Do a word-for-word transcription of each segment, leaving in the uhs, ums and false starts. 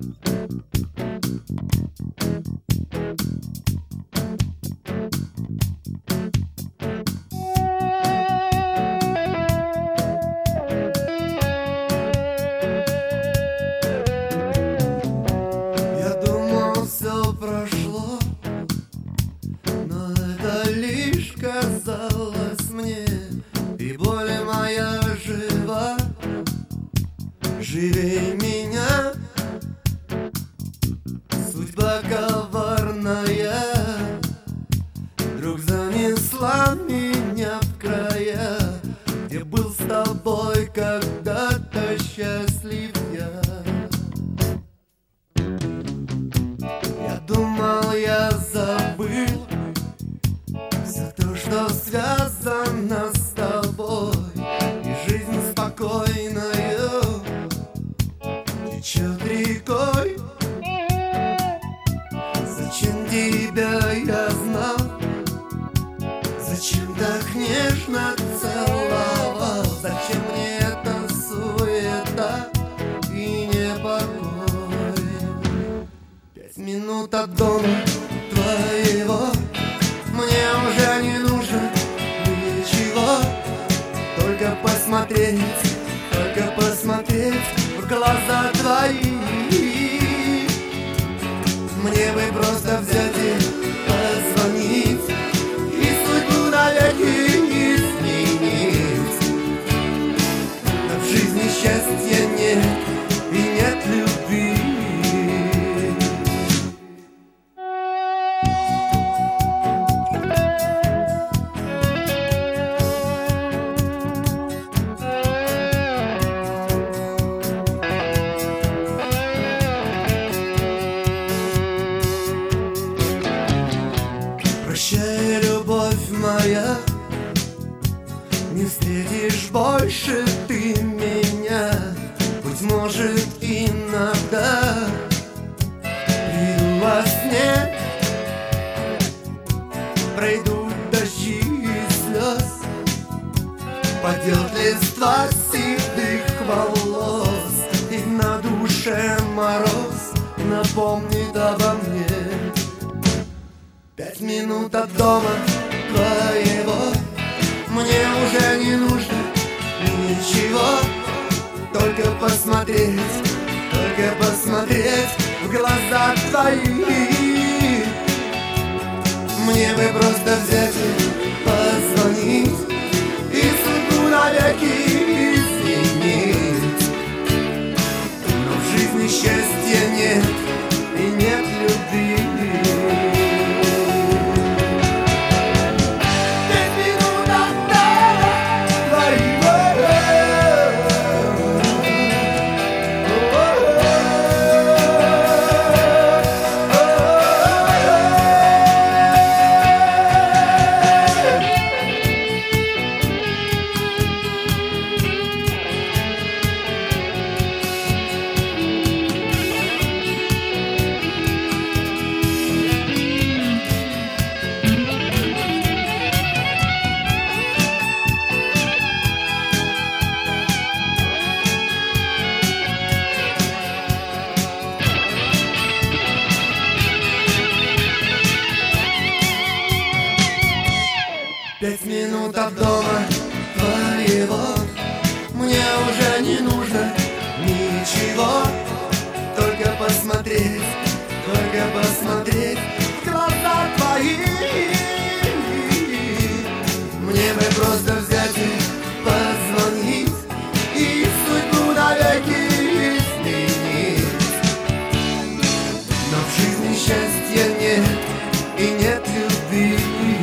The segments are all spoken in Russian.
Казалось мне, и боль моя жива, живей меня. Судьба коварная вдруг занесла меня в края, где был с тобой когда-то счастлив я. Я думал, я забыл все то, что связано с тобой, и жизнь спокойною течет рекой. Зачем тебя я знал? Зачем так нежно целовал? Зачем мне эта суета и непокой? Пять минут от дома твоего мне уже не нужно ничего, только посмотреть, только посмотреть в глаза твои. Мне бы просто взять и позвонить, и судьбу навеки изменить. Но в жизни счастья нет и нет любви. Прощай, любовь моя, не встретишь больше ты меня. Быть может, иногда приду во сне, пройдут дожди и слез, падет листва седых волос, и на душе мороз напомнит обо мне. Пять минут от дома твоего мне уже не нужно ничего, только посмотреть, только посмотреть в глаза твои. Мне бы просто взять и позвонить, и судьбу навеки изменить. Но в жизни счастья нет и нет любви. Пять минут от дома твоего мне уже не нужно ничего, только посмотреть, только посмотреть в глаза твои. Мне бы просто взять и позвонить, и судьбу навеки изменить. Но в жизни счастья нет и нет любви.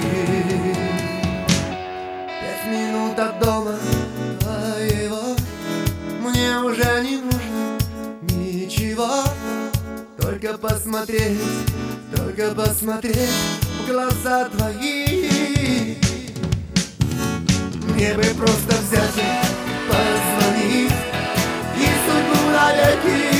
От дома твоего мне уже не нужно ничего, только посмотреть, только посмотреть в глаза твои. Мне бы просто взять и позвонить, и судьбу навеки